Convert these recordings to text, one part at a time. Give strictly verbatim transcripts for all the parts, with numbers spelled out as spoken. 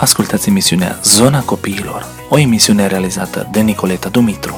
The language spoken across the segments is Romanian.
ascultați emisiunea Zona Copiilor, o emisiune realizată de Nicoleta Dumitru.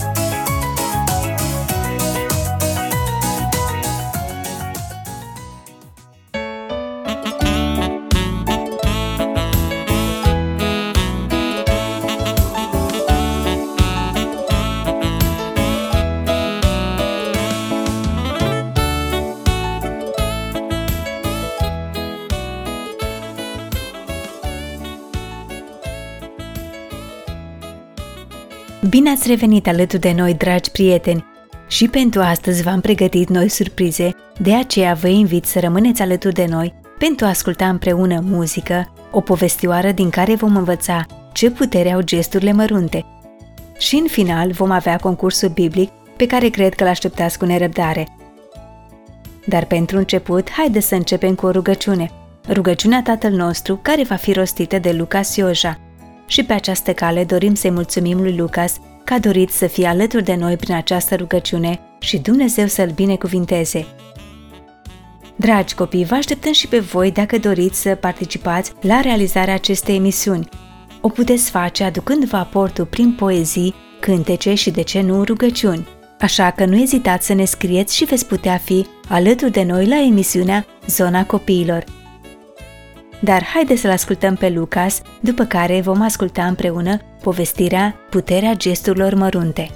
Bine ați revenit alături de noi, dragi prieteni! Și pentru astăzi v-am pregătit noi surprize, de aceea vă invit să rămâneți alături de noi pentru a asculta împreună muzică, o povestioară din care vom învăța ce putere au gesturile mărunte. Și în final vom avea concursul biblic pe care cred că l-așteptați cu nerăbdare. Dar pentru început, haideți să începem cu o rugăciune, rugăciunea Tatăl nostru care va fi rostită de Lucas Ioja. Și pe această cale dorim să-i mulțumim lui Lucas că a dorit să fie alături de noi prin această rugăciune și Dumnezeu să-l binecuvinteze. Dragi copii, vă așteptăm și pe voi dacă doriți să participați la realizarea acestei emisiuni. O puteți face aducând-vă aportul prin poezii, cântece și, de ce nu, rugăciuni. Așa că nu ezitați să ne scrieți și veți putea fi alături de noi la emisiunea Zona Copiilor. Dar haideți să-l ascultăm pe Lucas, după care vom asculta împreună povestirea Puterea gesturilor mărunte.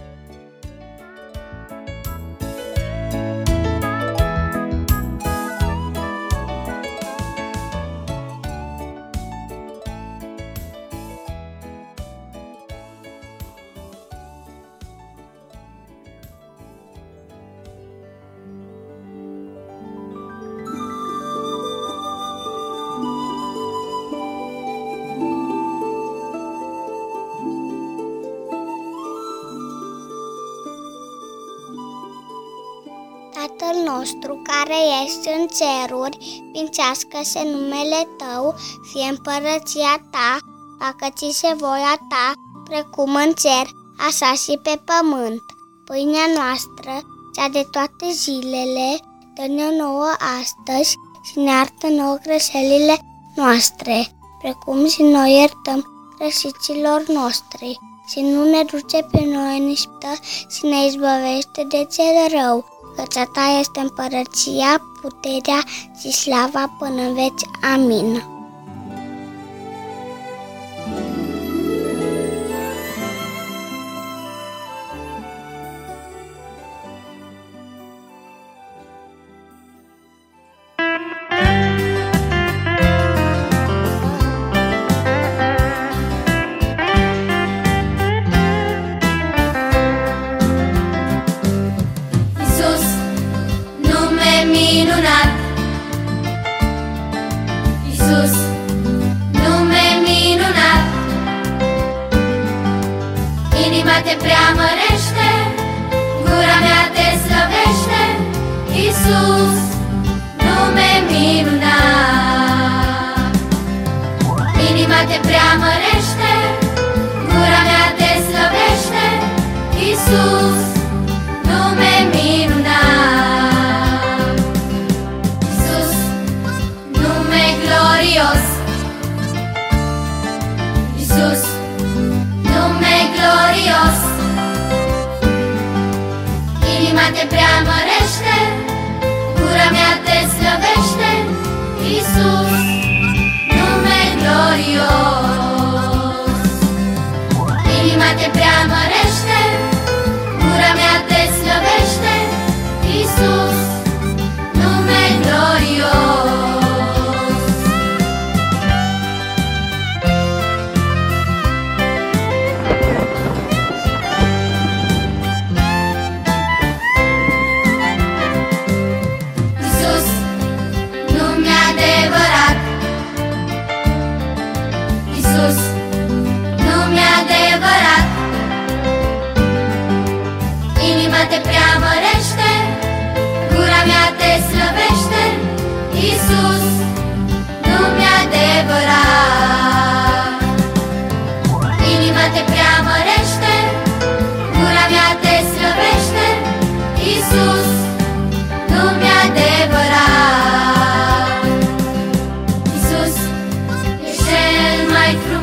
Tatăl nostru care ești în ceruri, sfințească-se numele Tău, fie împărăția Ta, facă-ți se voia Ta, precum în cer, așa și pe pământ. Pâinea noastră, cea de toate zilele, dă-ne nouă astăzi și ne iartă nouă greșelile noastre, precum și noi iertăm greșiților noștri. Și nu ne duce pe noi în ispită și ne izbăvește de cel rău, căci a Ta este împărăția, puterea și slava până în veci. Amin. Iisus, nume minunat, inima te preamărește, gura mea te slăvește. Iisus, nume minunat, inima te preamărește, gura mea te slăvește. Iisus, nume minunat, Iisus, nume glorios, Iisus, nume glorios, inima te preamărește, gura mea te slăvește. Iisus, nume glorios, inima te preamărește, gura mea te slăvește. Iisus, nume glorios. Iisus, nume adevărat, Iisus, nume adevărat, inima te preamărește, gura mea te slăvește. Iisus, nume adevărat, inima te preamărește, gura mea te slăvește. Iisus, nume adevărat, Iisus, ești cel mai frumos.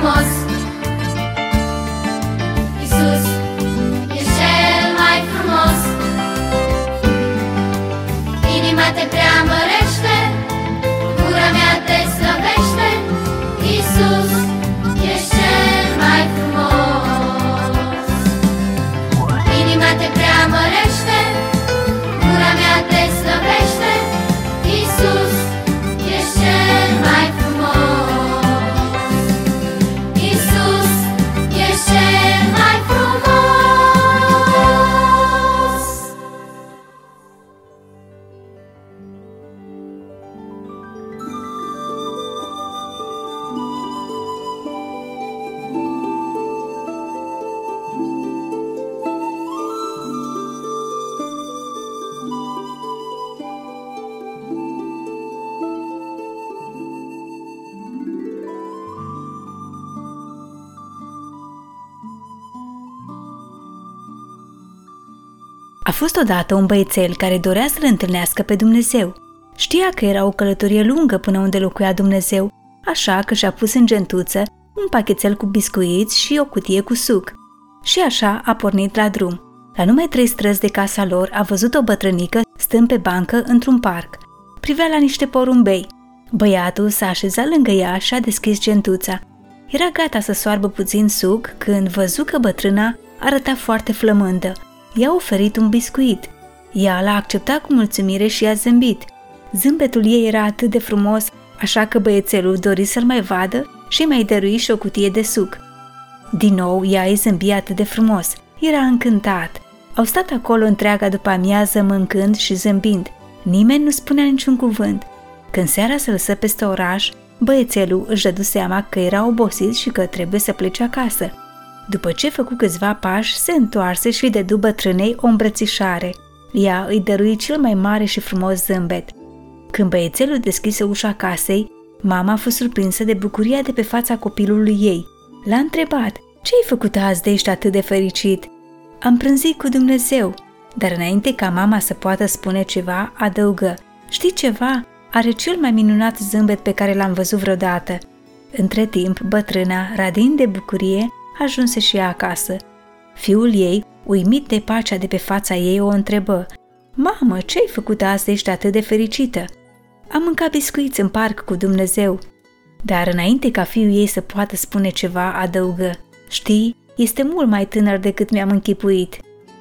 A fost odată un băiețel care dorea să-L întâlnească pe Dumnezeu. Știa că era o călătorie lungă până unde locuia Dumnezeu, așa că și-a pus în gentuță un pachetel cu biscuiți și o cutie cu suc. Și așa a pornit la drum. La numai trei străzi de casa lor a văzut o bătrânică stând pe bancă într-un parc. Privea la niște porumbei. Băiatul s-a așezat lângă ea și a deschis gentuța. Era gata să soarbă puțin suc când văzu că bătrâna arăta foarte flămândă. I-a oferit un biscuit. Ea l-a acceptat cu mulțumire și i-a zâmbit. Zâmbetul ei era atât de frumos, așa că băiețelul dori să-l mai vadă și mai dărui și o cutie de suc. Din nou, ea îi zâmbi atât de frumos. Era încântat. Au stat acolo întreaga după amiază mâncând și zâmbind. Nimeni nu spunea niciun cuvânt. Când seara se lăsă peste oraș, băiețelul își dădu seama că era obosit și că trebuie să plece acasă. După ce făcu câțiva pași, se întoarse și îi dădu bătrânei o îmbrățișare. Ea îi dărui cel mai mare și frumos zâmbet. Când băiețelul deschise ușa casei, mama a fost surprinsă de bucuria de pe fața copilului ei. L-a întrebat: "Ce-ai făcut azi de ești atât de fericit?" "Am prânzit cu Dumnezeu." Dar înainte ca mama să poată spune ceva, adăugă: "Știi ceva? Are cel mai minunat zâmbet pe care l-am văzut vreodată." Între timp, bătrâna, radind de bucurie, ajunse și ea acasă. Fiul ei, uimit de pacea de pe fața ei, o întrebă: "Mamă, ce-ai făcut azi de ești atât de fericită?" "Am mâncat biscuiți în parc cu Dumnezeu." Dar înainte ca fiul ei să poată spune ceva, adăugă: "Știi, este mult mai tânăr decât mi-am închipuit."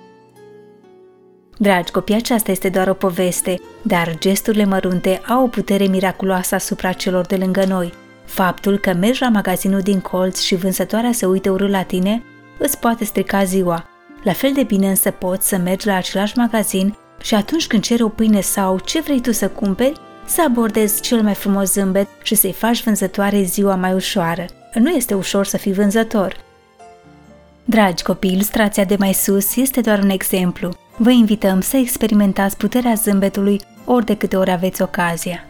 Dragi copii, aceasta este doar o poveste, dar gesturile mărunte au o putere miraculoasă asupra celor de lângă noi. Faptul că mergi la magazinul din colț și vânzătoarea se uită urât la tine îți poate strica ziua. La fel de bine însă poți să mergi la același magazin și atunci când ceri o pâine sau ce vrei tu să cumperi, să abordezi cel mai frumos zâmbet și să-i faci vânzătoarei ziua mai ușoară. Nu este ușor să fii vânzător. Dragi copii, ilustrația de mai sus este doar un exemplu. Vă invităm să experimentați puterea zâmbetului ori de câte ori aveți ocazia.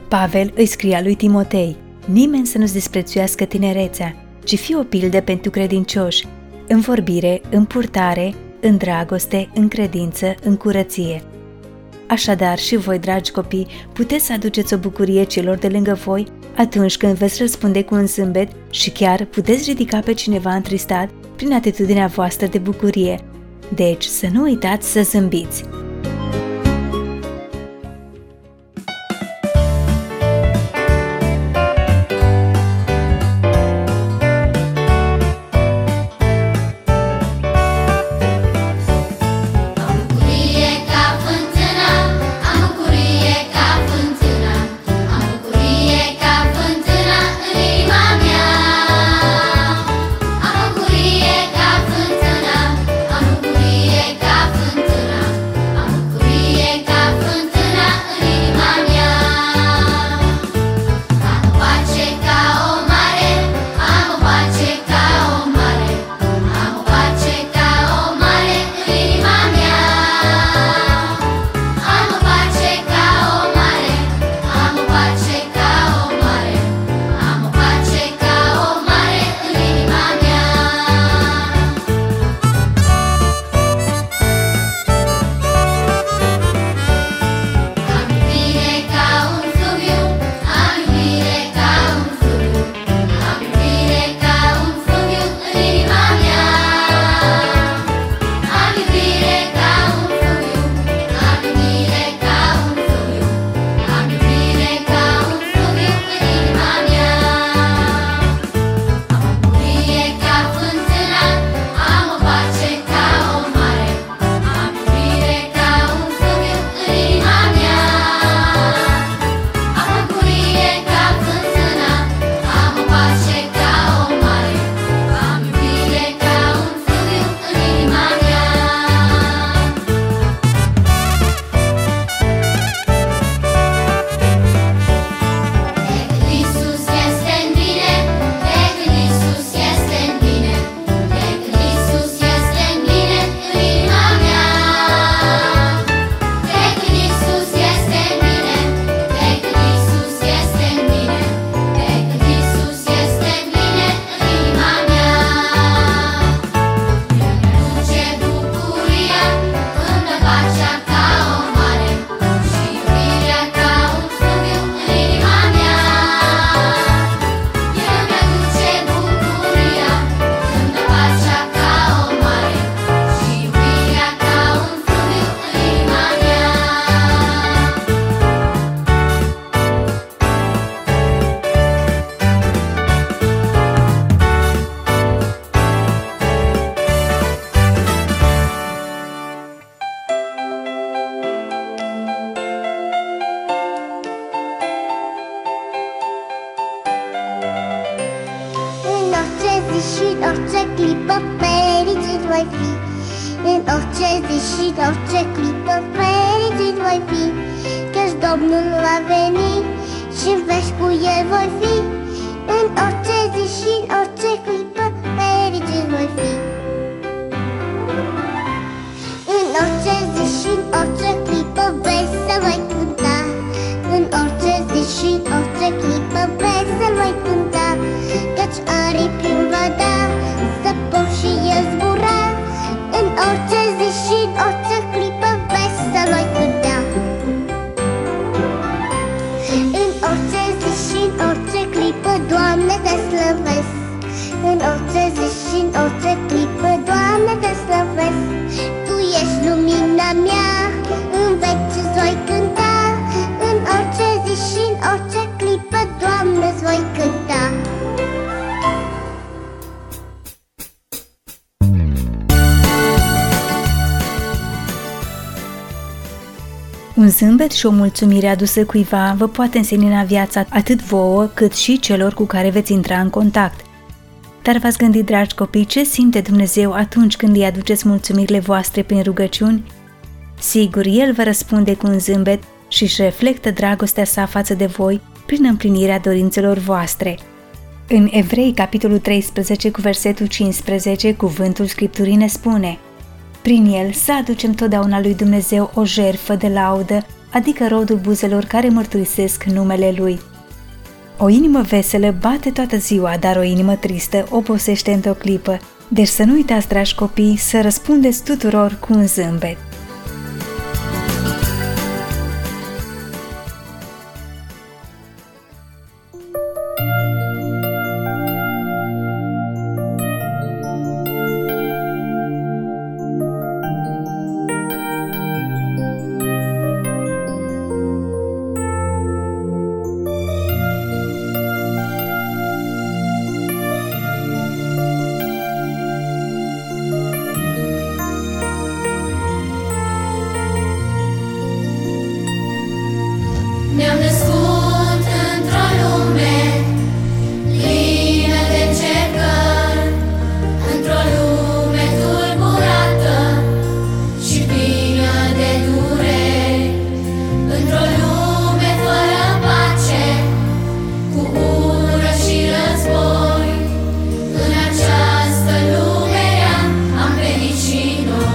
Pavel îi scria lui Timotei: nimeni să nu-ți desprețuiască tinerețea, ci fii o pildă pentru credincioși, în vorbire, în purtare, în dragoste, în credință, în curăție. Așadar, și voi, dragi copii, puteți să aduceți o bucurie celor de lângă voi atunci când veți răspunde cu un zâmbet și chiar puteți ridica pe cineva întristat prin atitudinea voastră de bucurie. Deci, să nu uitați să zâmbiți! zi și în orice clipă fericit voi fi. În orice zi și în orice clipă fericit voi fi, căci Domnul va veni și în veci cu El voi fi. În orice zi și în orice clipă fericit voi fi. În orice zi și în orice clipă vesel voi cânta. În orice zi și în orice clipă vesel voi cânta, căci aripii va da să pot și el zbura. În orice zi și în orice clipă vesel voi cânta. În orice zi și în orice clipă, Doamne, te slăvesc. În orice zi și în orice clipă, Doamne, te slăvesc. Tu ești lumina mea, în veci îți voi cânta. În orice zi și în orice clipă, Doamne, îți voi cânta. Un zâmbet și o mulțumire adusă cuiva vă poate însemna viața atât vouă cât și celor cu care veți intra în contact. Dar v-ați gândit, dragi copii, ce simte Dumnezeu atunci când îi aduceți mulțumirile voastre prin rugăciuni? Sigur, El vă răspunde cu un zâmbet și își reflectă dragostea sa față de voi prin împlinirea dorințelor voastre. În Evrei, capitolul treisprezece, cu versetul cincisprezece, cuvântul Scripturii ne spune: prin el să aducem totdeauna lui Dumnezeu o jertfă de laudă adică rodul buzelor care mărturisesc numele Lui. O inimă veselă bate toată ziua, dar o inimă tristă obosește într-o clipă. Deci să nu uitați, dragi copii, să răspundeți tuturor cu un zâmbet. Ne-am născut într-o lume plină de încercări, într-o lume tulburată și plină de dureri, într-o lume fără pace, cu ură și război. În această lume rea am venit și noi.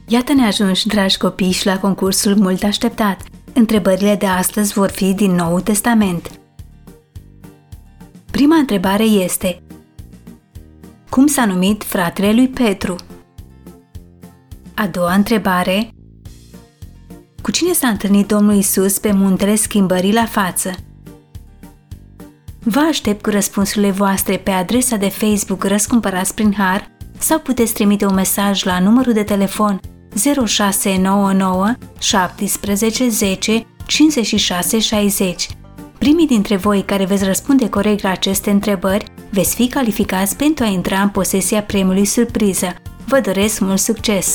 Iată-ne ajunși, dragi copii, și la concursul mult așteptat. Întrebările de astăzi vor fi din Noul Testament. Prima întrebare este: cum s-a numit fratele lui Petru? A doua întrebare: cu cine s-a întâlnit Domnul Iisus pe muntele Schimbării la față? Vă aștept cu răspunsurile voastre pe adresa de Facebook Răscumpărați prin Har sau puteți trimite un mesaj la numărul de telefon zero șase nouă nouă șapte zece cincizeci și șase șaizeci. Primii dintre voi care veți răspunde corect la aceste întrebări veți fi calificați pentru a intra în posesia premiului surpriză. Vă doresc mult succes!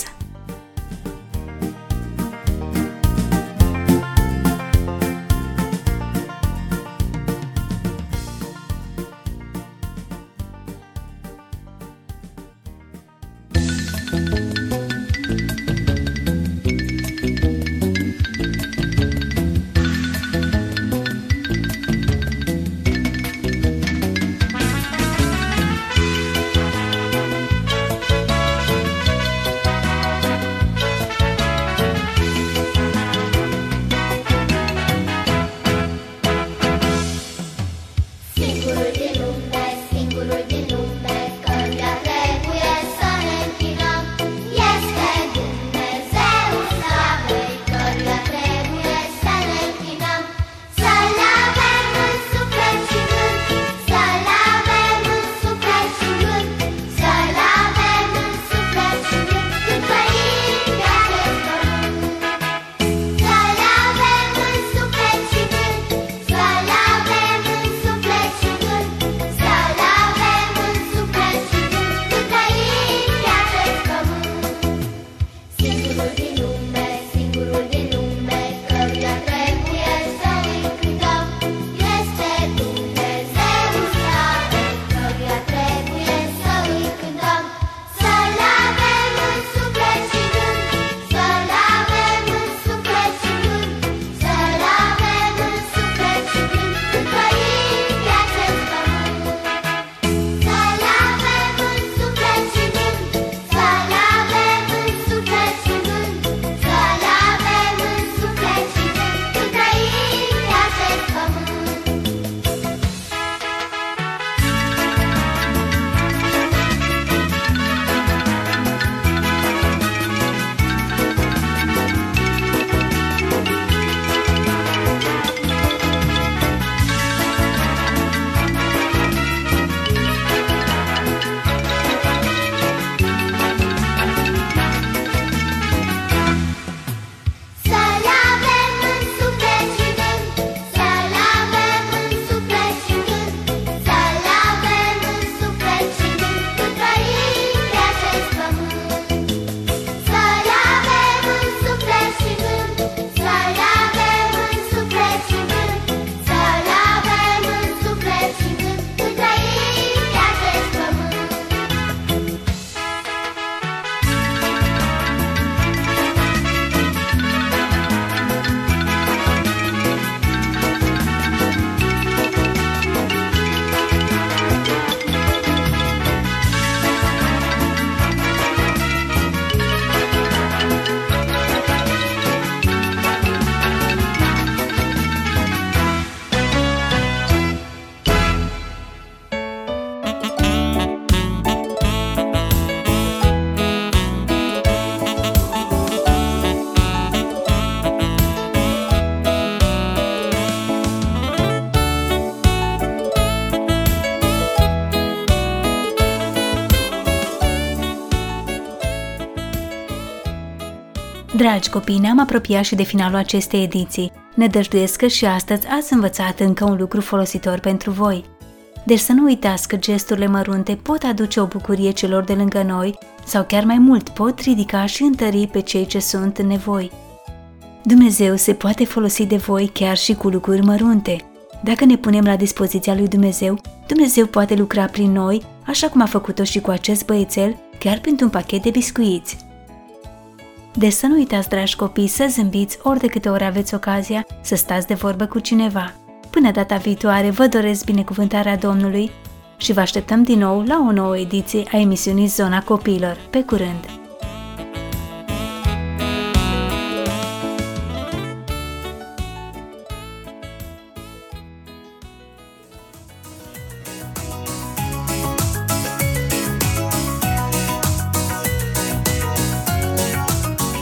Dragi copii, ne-am apropiat și de finalul acestei ediții. Ne dăjduiesc că și astăzi ați învățat încă un lucru folositor pentru voi. Deci să nu uitați că gesturile mărunte pot aduce o bucurie celor de lângă noi sau chiar mai mult pot ridica și întări pe cei ce sunt în nevoi. Dumnezeu se poate folosi de voi chiar și cu lucruri mărunte. Dacă ne punem la dispoziția lui Dumnezeu, Dumnezeu poate lucra prin noi, așa cum a făcut-o și cu acest băiețel, chiar printr-un pachet de biscuiți. Deci să nu uitați, dragi copii, să zâmbiți ori de câte ori aveți ocazia să stați de vorbă cu cineva. Până data viitoare, vă doresc binecuvântarea Domnului și vă așteptăm din nou la o nouă ediție a emisiunii Zona Copiilor. Pe curând!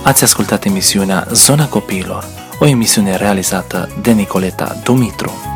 Ați ascultat emisiunea Zona Copiilor, o emisiune realizată de Nicoleta Dumitru.